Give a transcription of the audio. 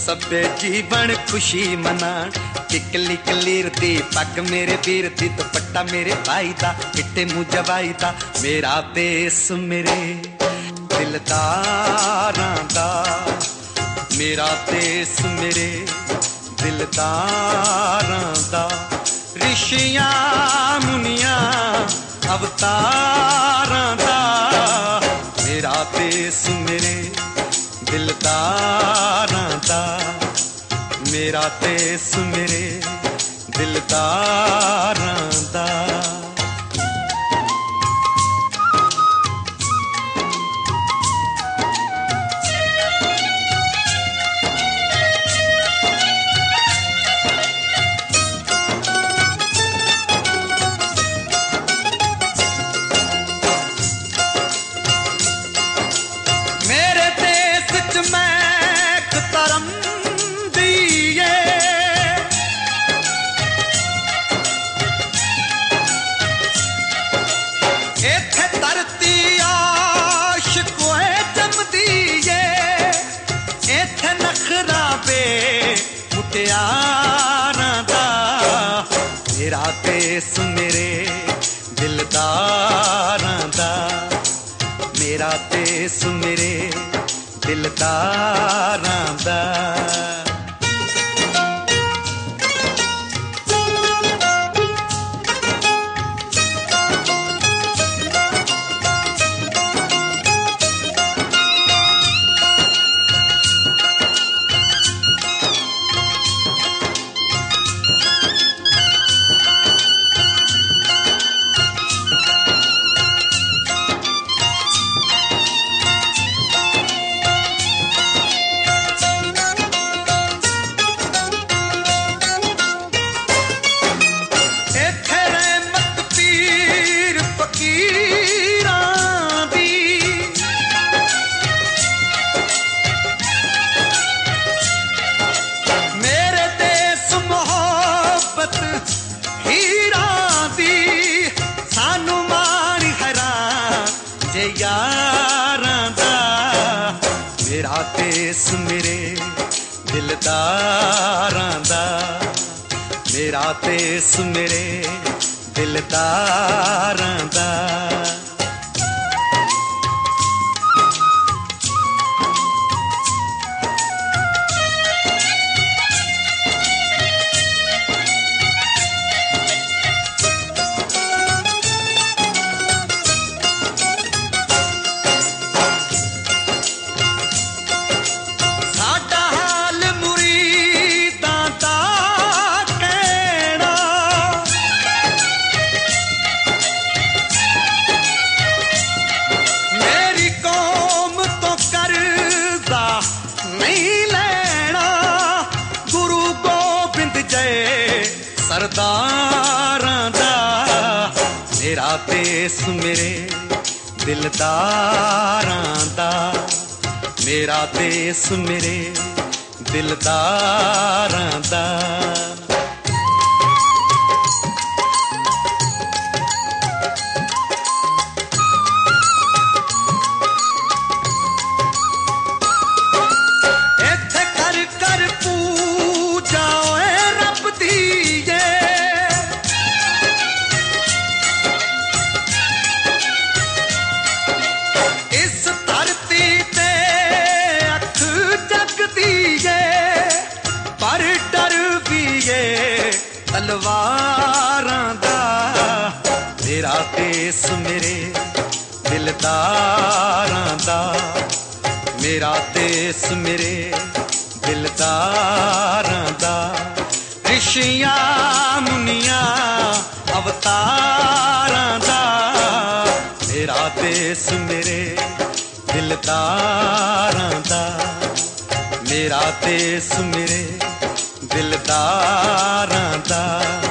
सभे जीवन खुशी मनाण किकली कलीर दी पग मेरे वीर दी दुपट्टा मेरे भाई दा किट्टे मुंह जवाई दा मेरा देस मेरे दिलदारां दा मेरा देस मेरे दिलदारां दा ऋषियां मुनियां अवतारां दा मेरा देस मेरे दिलदारां दा मेरा देस मेरे दिलदारां दा। मुटियारां दा मेरा देस मेरे दिलदारां दा मेरा देस मेरे दिलदारां दा। यारां दा मेरा देस मेरे दिलदारां दा मेरा देस मेरे दिलदारां दा। सरदारां दा मेरा देस मेरे दिलदारां दा मेरा देस मेरे दिलदारां दा। तलवारां दा मेरा देस मेरे दिलदारां दा मेरा देस मेरे दिलदारां दा ऋषियां मुनियां अवतारां दा मेरा देस मेरे दिलदारां दा मेरा देस मेरे दिलदारां दा।